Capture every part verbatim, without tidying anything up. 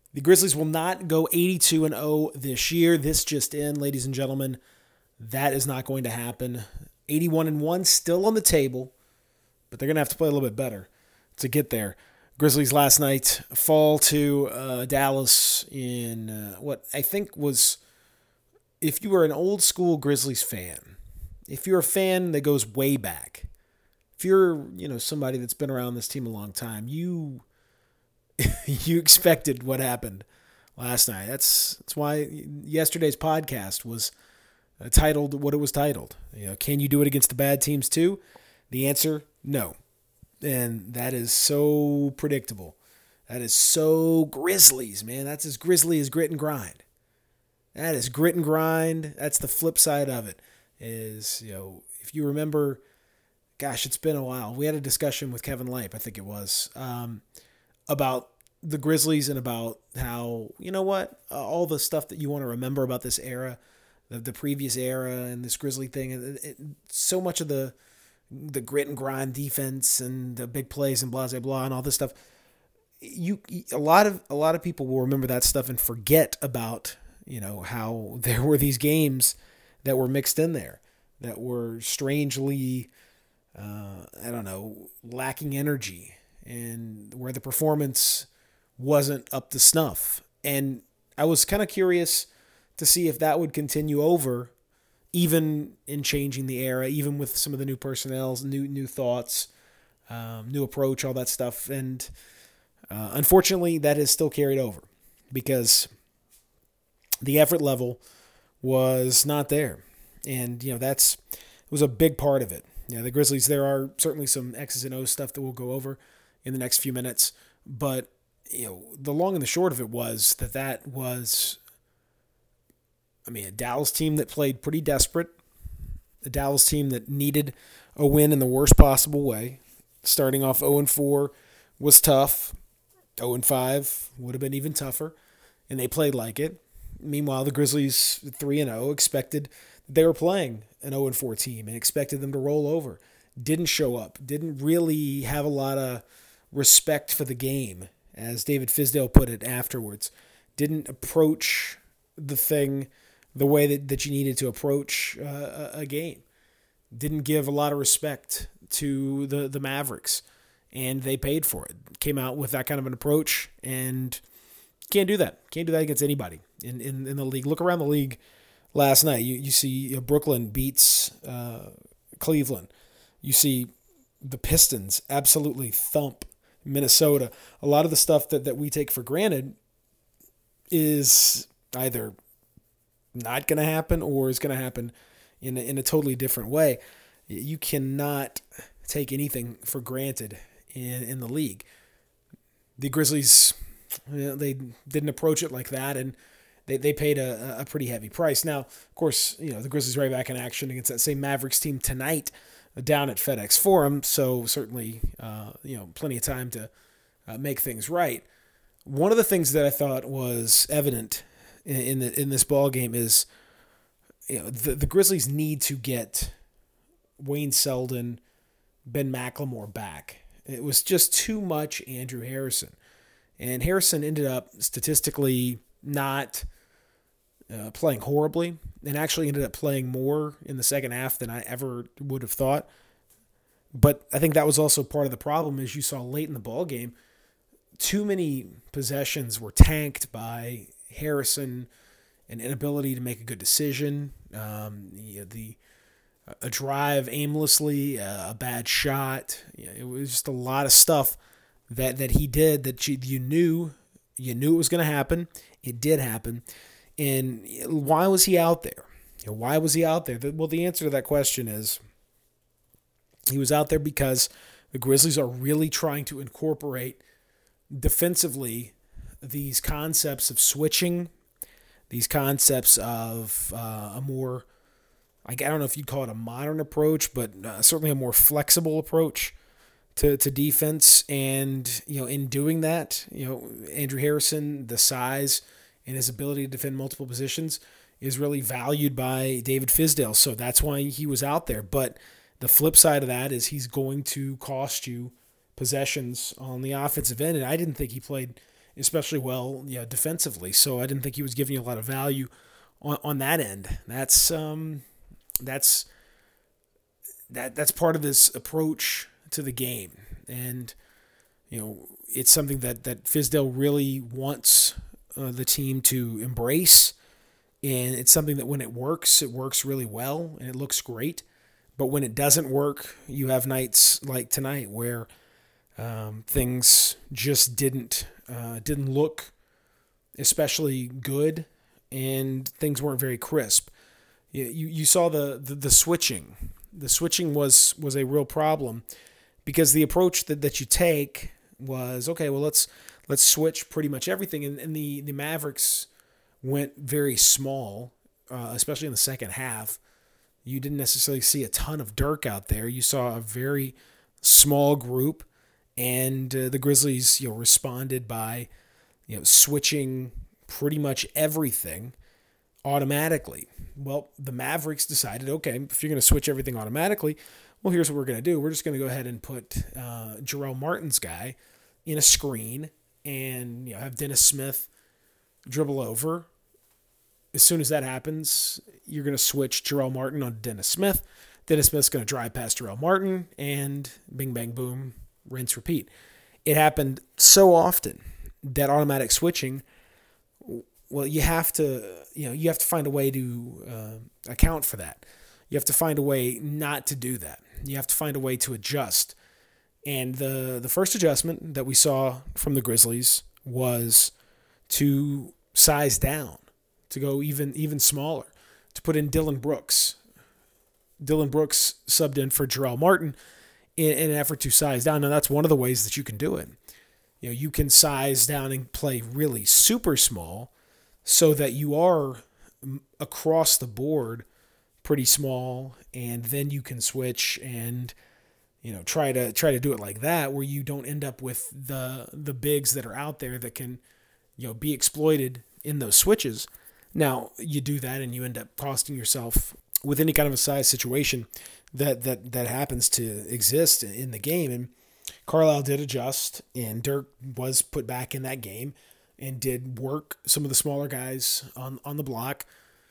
The Grizzlies will not go eighty-two and oh this year. This just in, ladies and gentlemen. That is not going to happen. eighty-one and one still on the table, but they're going to have to play a little bit better to get there. Grizzlies last night fall to uh, Dallas in uh, what I think was, if you were an old school Grizzlies fan, if you're a fan that goes way back, if you're, you know, somebody that's been around this team a long time, you you expected what happened last night. That's that's why yesterday's podcast was uh, titled what it was titled. You know, can you do it against the bad teams too? The answer, no. And that is so predictable. That is so Grizzlies, man. That's as Grizzly as grit and grind. That is grit and grind. That's the flip side of it. Is, you know, if you remember, gosh, it's been a while. We had a discussion with Kevin Lipe, I think it was, um, about the Grizzlies and about how, you know what, uh, all the stuff that you want to remember about this era, the, the previous era and this Grizzly thing. It, it, so much of the the grit and grind defense and the big plays and blah, blah, blah, and all this stuff. You, a lot of, a lot of people will remember that stuff and forget about, you know, how there were these games that were mixed in there that were strangely, uh, I don't know, lacking energy and where the performance wasn't up to snuff. And I was kind of curious to see if that would continue over, even in changing the era, even with some of the new personnels, new new thoughts, um, new approach, all that stuff. And uh, unfortunately, that is still carried over because the effort level was not there. And, you know, that's it was a big part of it. You know, the Grizzlies, there are certainly some X's and O's stuff that we'll go over in the next few minutes. But, you know, the long and the short of it was that that was, I mean, a Dallas team that played pretty desperate, a Dallas team that needed a win in the worst possible way. Starting off oh and four was tough. oh and five would have been even tougher, and they played like it. Meanwhile, the Grizzlies three and oh expected they were playing an oh and four team and expected them to roll over. Didn't show up. Didn't really have a lot of respect for the game, as David Fizdale put it afterwards. Didn't approach the thing the way that, that you needed to approach uh, a game. Didn't give a lot of respect to the, the Mavericks, and they paid for it. Came out with that kind of an approach, and can't do that. Can't do that against anybody in, in, in the league. Look around the league last night. You, you see you know, Brooklyn beats uh, Cleveland. You see the Pistons absolutely thump Minnesota. A lot of the stuff that, that we take for granted is either not going to happen or is going to happen in a, in a totally different way. You cannot take anything for granted in, in the league. The Grizzlies, you know, they didn't approach it like that, and they, they paid a, a pretty heavy price. Now, of course, you know, the Grizzlies are right back in action against that same Mavericks team tonight down at FedEx Forum, so certainly, uh, you know, plenty of time to uh, make things right. One of the things that I thought was evident in, in, the, in this ball game is, you know, the, the Grizzlies need to get Wayne Selden, Ben McLemore back. It was just too much Andrew Harrison. And Harrison ended up statistically not uh, playing horribly and actually ended up playing more in the second half than I ever would have thought. But I think that was also part of the problem, as you saw late in the ball game. Too many possessions were tanked by Harrison, an inability to make a good decision, um, you know, the a drive aimlessly, a bad shot. You know, it was just a lot of stuff that, that he did that you, you knew you knew it was going to happen. It did happen. And why was he out there? You know, why was he out there? Well, the answer to that question is he was out there because the Grizzlies are really trying to incorporate defensively these concepts of switching, these concepts of uh, a more, I don't know if you'd call it a modern approach, but uh, certainly a more flexible approach to, to defense. And, you know, in doing that, you know, Andrew Harrison, the size and his ability to defend multiple positions is really valued by David Fizdale. So that's why he was out there. But the flip side of that is he's going to cost you possessions on the offensive end. And I didn't think he played especially well, you know, defensively. So I didn't think he was giving you a lot of value on, on that end. That's um, that's that that's part of this approach to the game, and you know, it's something that that Fizdale really wants uh, the team to embrace, and it's something that when it works, it works really well and it looks great. But when it doesn't work, you have nights like tonight where um, things just didn't uh, didn't look especially good, and things weren't very crisp. You you, you saw the, the the switching. The switching was was a real problem because the approach that, that you take was, okay, well, let's let's switch pretty much everything. And, and the, the Mavericks went very small, uh, especially in the second half. You didn't necessarily see a ton of Dirk out there. You saw a very small group, and uh, the Grizzlies, you know, responded by, you know, switching pretty much everything automatically. Well, the Mavericks decided, okay, if you're going to switch everything automatically, well, here's what we're going to do. We're just going to go ahead and put uh, Jarrell Martin's guy in a screen and, you know, have Dennis Smith dribble over. As soon as that happens, you're going to switch Jarrell Martin on Dennis Smith. Dennis Smith's going to drive past Jarrell Martin, and bing, bang, boom, rinse, repeat. It happened so often, that automatic switching. Well, you have to, you know, you have to find a way to uh, account for that. You have to find a way not to do that. You have to find a way to adjust. And the the first adjustment that we saw from the Grizzlies was to size down, to go even even smaller, to put in Dillon Brooks. Dillon Brooks subbed in for Jarrell Martin in, in an effort to size down. Now, that's one of the ways that you can do it. You know, you can size down and play really super small so that you are across the board pretty small, and then you can switch and, you know, try to try to do it like that, where you don't end up with the the bigs that are out there that can, you know, be exploited in those switches. Now, you do that and you end up costing yourself with any kind of a size situation that that that happens to exist in the game. And Carlisle did adjust, and Dirk was put back in that game and did work some of the smaller guys on, on the block.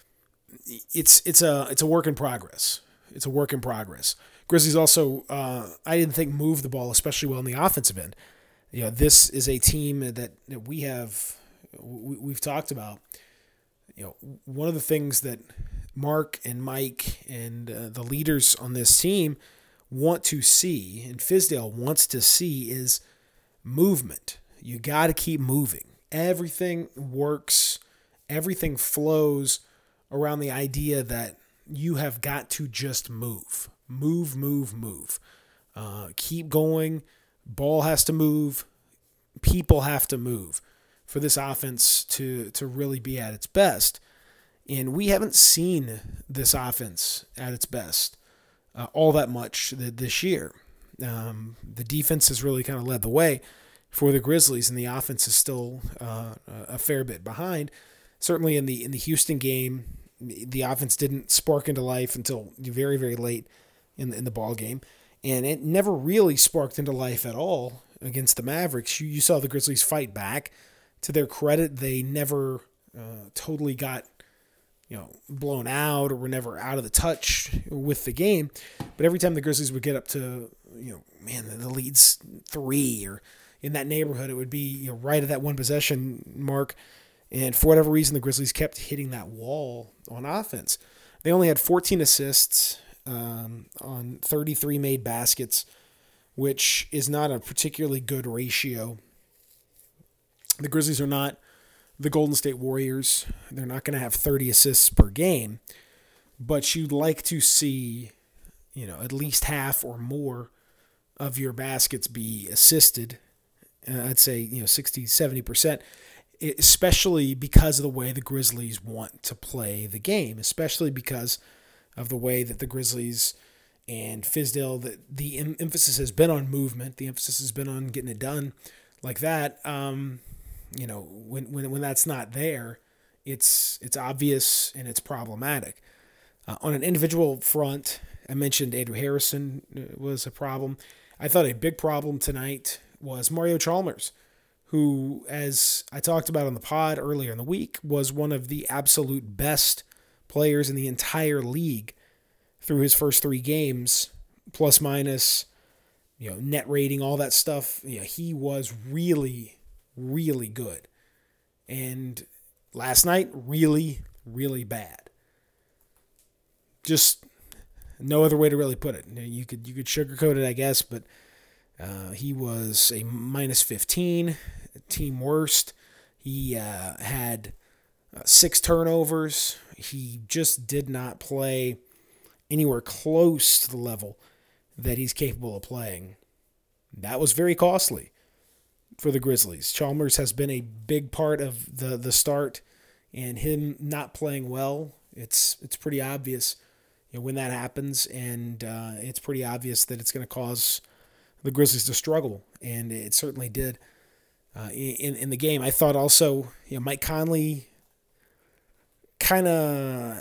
It's it's a it's a work in progress. It's a work in progress. Grizzlies also, uh, I didn't think, moved the ball especially well in the offensive end. You know, this is a team that, that we have we, we've talked about. You know, one of the things that Mark and Mike and uh, the leaders on this team want to see, and Fizdale wants to see, is movement. You got to keep moving. Everything works. Everything flows around the idea that you have got to just move. Move, move, move. Uh, keep going. Ball has to move. People have to move for this offense to, to really be at its best. And we haven't seen this offense at its best uh, all that much this year. Um, the defense has really kind of led the way for the Grizzlies, and the offense is still uh, a fair bit behind. Certainly in the in the Houston game, the offense didn't spark into life until very, very late in the, in the ball game, and it never really sparked into life at all against the Mavericks. You, you saw the Grizzlies fight back. To their credit, they never uh, totally got, you know, blown out or were never out of the touch with the game. But every time the Grizzlies would get up to, you know, man, the lead's three or in that neighborhood, it would be, you know, right at that one possession mark. And for whatever reason, the Grizzlies kept hitting that wall on offense. They only had fourteen assists um, on thirty-three made baskets, which is not a particularly good ratio. The Grizzlies are not the Golden State Warriors. They're not going to have thirty assists per game, but you'd like to see, you know, at least half or more of your baskets be assisted. Uh, I'd say, you know, sixty, seventy percent, especially because of the way the Grizzlies want to play the game, especially because of the way that the Grizzlies and Fizdale, the, the em- emphasis has been on movement. The emphasis has been on getting it done like that. Um, you know, when, when, when that's not there, it's, it's obvious and it's problematic. Uh, on an individual front, I mentioned Andrew Harrison was a problem. I thought a big problem tonight was Mario Chalmers, who, as I talked about on the pod earlier in the week, was one of the absolute best players in the entire league through his first three games, plus minus, you know, net rating, all that stuff. You know, he was really, really good. And last night, really, really bad. Just no other way to really put it. You could you could sugarcoat it, I guess, but uh, he was a minus fifteen, team worst. He uh, had uh, six turnovers. He just did not play anywhere close to the level that he's capable of playing. That was very costly for the Grizzlies. Chalmers has been a big part of the the start, and him not playing well, it's it's pretty obvious, you know, when that happens, and uh, it's pretty obvious that it's going to cause the Grizzlies to struggle, and it certainly did uh, in in the game. I thought also, you know, Mike Conley kind of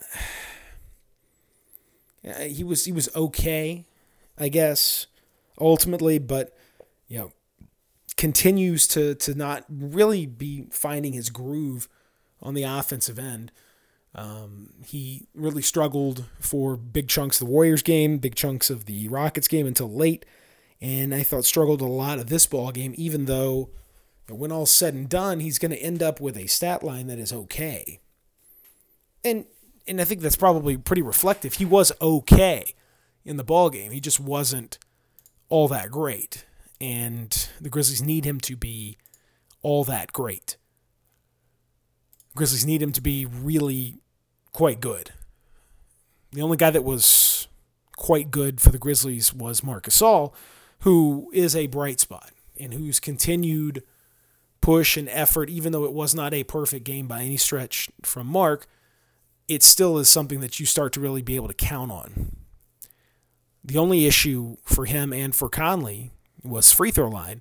he was he was okay, I guess, ultimately, but you know, continues to to not really be finding his groove on the offensive end. Um, he really struggled for big chunks of the Warriors game, big chunks of the Rockets game until late, and I thought struggled a lot of this ball game, even though when all's said and done, he's going to end up with a stat line that is okay. And and I think that's probably pretty reflective. He was okay in the ball game. He just wasn't all that great. And the Grizzlies need him to be all that great. Grizzlies need him to be really quite good. The only guy that was quite good for the Grizzlies was Marc Gasol, who is a bright spot and whose continued push and effort, even though it was not a perfect game by any stretch from Mark, it still is something that you start to really be able to count on. The only issue for him and for Conley was free throw line.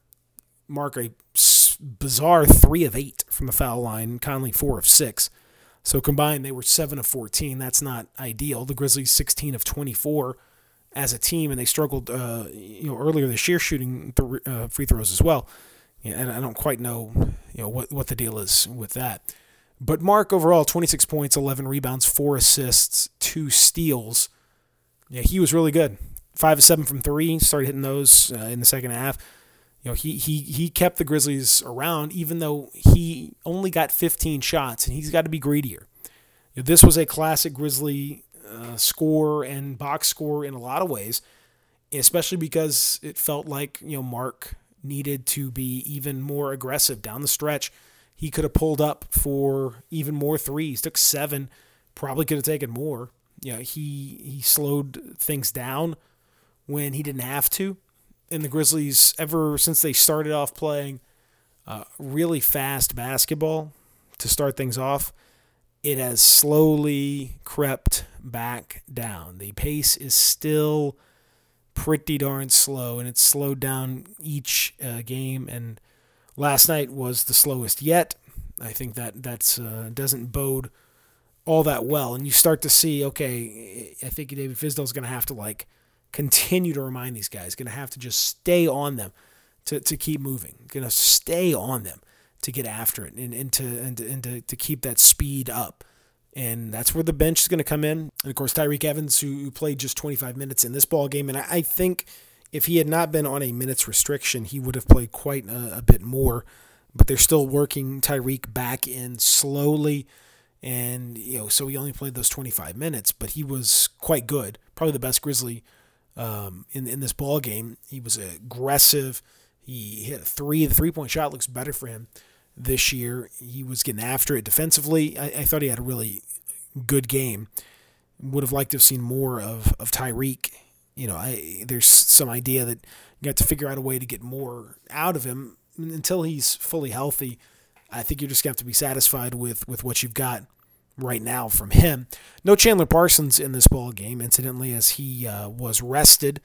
Mark a bizarre three of eight from the foul line, Conley four of six. So combined, they were seven of fourteen. That's not ideal. The Grizzlies sixteen of twenty-four as a team, and they struggled, uh, you know, earlier this year shooting th- uh, free throws as well. Yeah, and I don't quite know, you know, what what the deal is with that. But Mark overall, twenty-six points, eleven rebounds, four assists, two steals. Yeah, he was really good. Five of seven from three. Started hitting those uh, in the second half. You know, he he he kept the Grizzlies around, even though he only got fifteen shots, and he's got to be greedier. You know, this was a classic Grizzly uh, score and box score in a lot of ways, especially because it felt like, you know, Mark needed to be even more aggressive down the stretch. He could have pulled up for even more threes. Took seven, probably could have taken more. You know, he he slowed things down when he didn't have to. And the Grizzlies, ever since they started off playing uh, really fast basketball to start things off, it has slowly crept back down. The pace is still pretty darn slow, and it's slowed down each uh, game. And last night was the slowest yet. I think that that's uh, doesn't bode all that well. And you start to see, okay, I think David Fizdale's going to have to like continue to remind these guys, going to have to just stay on them to, to keep moving, going to stay on them to get after it and, and, to, and, to, and to, to keep that speed up. And that's where the bench is going to come in. And, of course, Tyreke Evans, who played just twenty-five minutes in this ball game. And I, I think if he had not been on a minutes restriction, he would have played quite a, a bit more. But they're still working Tyreke back in slowly. And, you know, so he only played those twenty-five minutes. But he was quite good. Probably the best Grizzly um, in, in this ball game. He was aggressive. He hit a three. The three-point shot looks better for him this year. He was getting after it defensively. I, I thought he had a really good game. Would have liked to have seen more of, of Tyreke. You know, I there's some idea that you have to figure out a way to get more out of him until he's fully healthy. I think you're just going to have to be satisfied with, with what you've got right now from him. No Chandler Parsons in this ball game, incidentally, as he uh, was rested.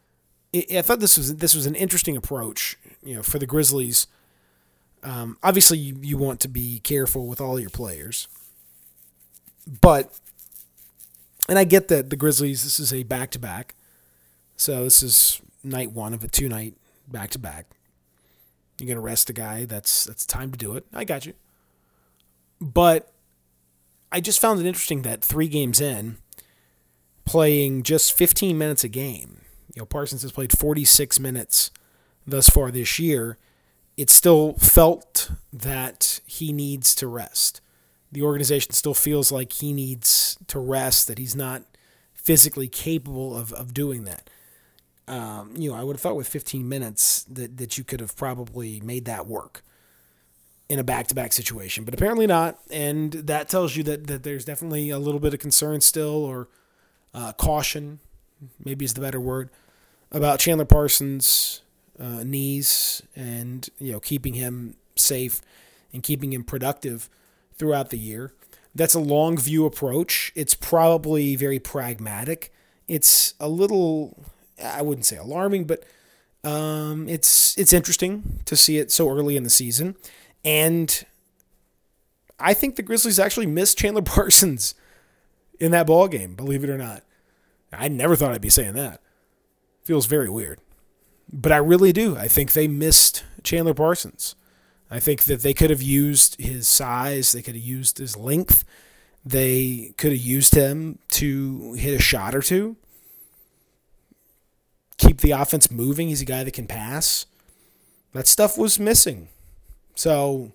I, I thought this was this was an interesting approach, you know, for the Grizzlies. Um, obviously, you, you want to be careful with all your players, but, and I get that the Grizzlies, this is a back-to-back, so this is night one of a two-night back-to-back. You're going to rest a guy. That's that's time to do it. I got you. But I just found it interesting that three games in, playing just fifteen minutes a game, you know, Parsons has played forty-six minutes thus far this year. It still felt that he needs to rest. The organization still feels like he needs to rest, that he's not physically capable of, of doing that. Um, you know, I would have thought with fifteen minutes that, that you could have probably made that work in a back-to-back situation, but apparently not. And that tells you that, that there's definitely a little bit of concern still, or uh, caution, maybe is the better word, about Chandler Parsons' uh, knees and, you know, keeping him safe and keeping him productive throughout the year. That's a long view approach. It's probably very pragmatic. It's a little, I wouldn't say alarming, but um, it's it's interesting to see it so early in the season. And I think the Grizzlies actually missed Chandler Parsons in that ball game, believe it or not. I never thought I'd be saying that. Feels very weird. But I really do. I think they missed Chandler Parsons. I think that they could have used his size. They could have used his length. They could have used him to hit a shot or two. Keep the offense moving. He's a guy that can pass. That stuff was missing. So,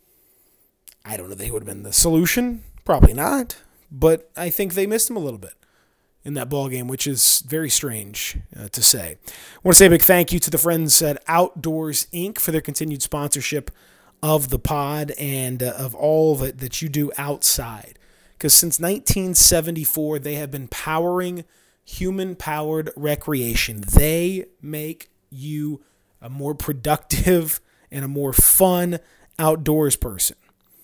I don't know if they would have been the solution. Probably not. But I think they missed him a little bit in that ball game, which is very strange uh, to say. I want to say a big thank you to the friends at Outdoors Incorporated for their continued sponsorship of the pod and uh, of all that, that you do outside. Because since nineteen seventy-four, they have been powering human-powered recreation. They make you a more productive and a more fun outdoors person.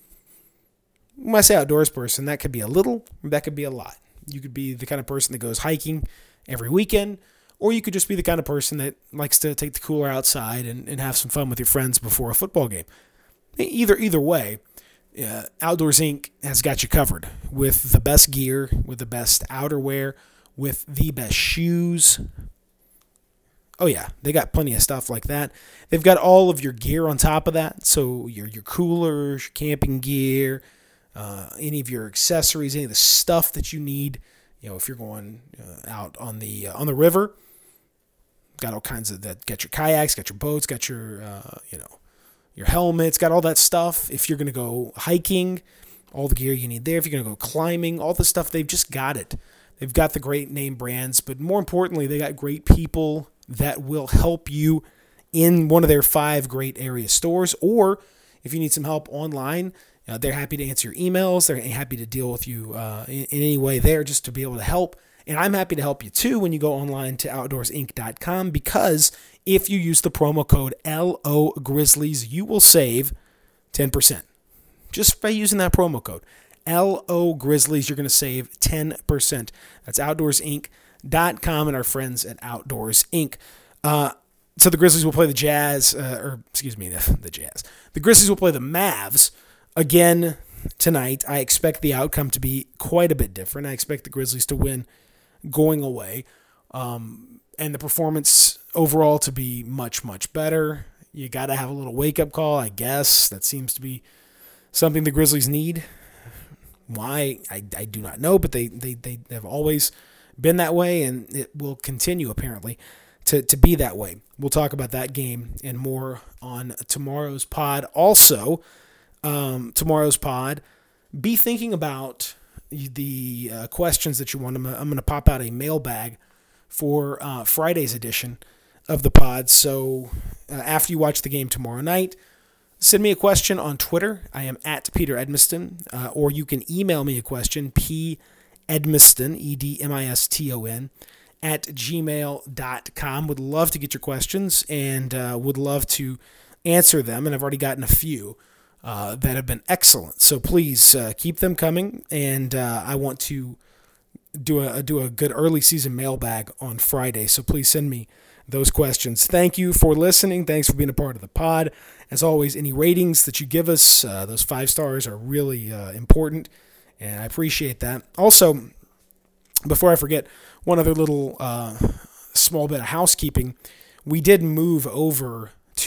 When I say outdoors person, that could be a little, that could be a lot. You could be the kind of person that goes hiking every weekend, or you could just be the kind of person that likes to take the cooler outside and, and have some fun with your friends before a football game. Either either way, uh, Outdoors Incorporated has got you covered with the best gear, with the best outerwear, with the best shoes. Oh yeah, they got plenty of stuff like that. They've got all of your gear on top of that. So your your coolers, your camping gear, uh, any of your accessories, any of the stuff that you need. You know, if you're going uh, out on the uh, on the river, got all kinds of that. Got your kayaks, got your boats, got your uh, you know your helmets, got all that stuff. If you're gonna go hiking, all the gear you need there. If you're gonna go climbing, all the stuff, they've just got it. They've got the great name brands, but more importantly, they got great people that will help you in one of their five great area stores. Or if you need some help online, uh, they're happy to answer your emails. They're happy to deal with you uh, in, in any way there, just to be able to help. And I'm happy to help you too when you go online to outdoors inc dot com, because if you use the promo code L O Grizzlies, you will save ten percent. Just by using that promo code. L O Grizzlies, you're going to save ten percent. That's outdoors inc dot com and our friends at Outdoors Incorporated. Uh, so the Grizzlies will play the Jazz, uh, or excuse me, the, the Jazz. The Grizzlies will play the Mavs again tonight. I expect the outcome to be quite a bit different. I expect the Grizzlies to win going away, um, and the performance overall to be much, much better. You got to have a little wake-up call, I guess. That seems to be something the Grizzlies need. Why, I, I do not know, but they, they, they have always been that way, and it will continue, apparently, to, to be that way. We'll talk about that game and more on tomorrow's pod. Also, um, tomorrow's pod, be thinking about the uh, questions that you want. I'm, I'm going to pop out a mailbag for uh, Friday's edition of the pod. So uh, after you watch the game tomorrow night, send me a question on Twitter. I am at Peter Edmiston, uh, or you can email me a question, p edmiston, E D M I S T O N, at gmail dot com. Would love to get your questions and uh, would love to answer them, and I've already gotten a few uh, that have been excellent. So please uh, keep them coming, and uh, I want to do a do a good early season mailbag on Friday, so please send me those questions. Thank you for listening. Thanks for being a part of the pod. As always, any ratings that you give us, uh, those five stars are really uh, important, and I appreciate that. Also, before I forget, one other little uh, small bit of housekeeping. We did move over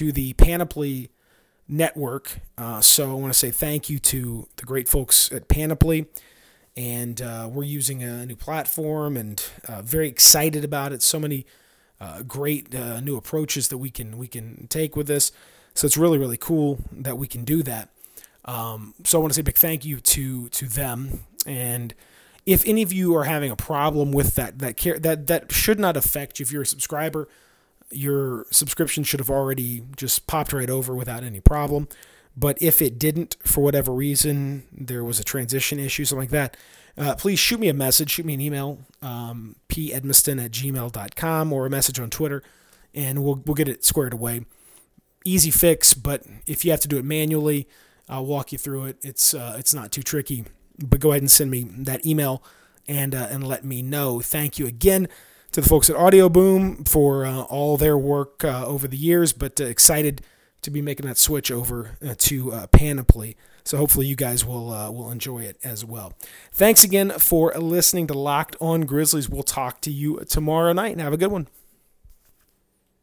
to the Panoply Network. Uh, so I want to say thank you to the great folks at Panoply. And uh, we're using a new platform and uh, very excited about it. So many uh, great uh, new approaches that we can we can take with this. So it's really, really cool that we can do that. Um, so I want to say a big thank you to to them. And if any of you are having a problem with that, that care, that that should not affect you. If you're a subscriber, your subscription should have already just popped right over without any problem. But if it didn't, for whatever reason, there was a transition issue, something like that, uh, please shoot me a message, shoot me an email, um, p edmiston at gmail dot com, or a message on Twitter, and we'll we'll get it squared away. Easy fix, but if you have to do it manually, I'll walk you through it. It's uh, it's not too tricky, but go ahead and send me that email and uh, and let me know. Thank you again to the folks at Audio Boom for uh, all their work uh, over the years, but uh, excited to be making that switch over uh, to uh, Panoply. So hopefully you guys will uh, will enjoy it as well. Thanks again for listening to Locked On Grizzlies. We'll talk to you tomorrow night, and have a good one.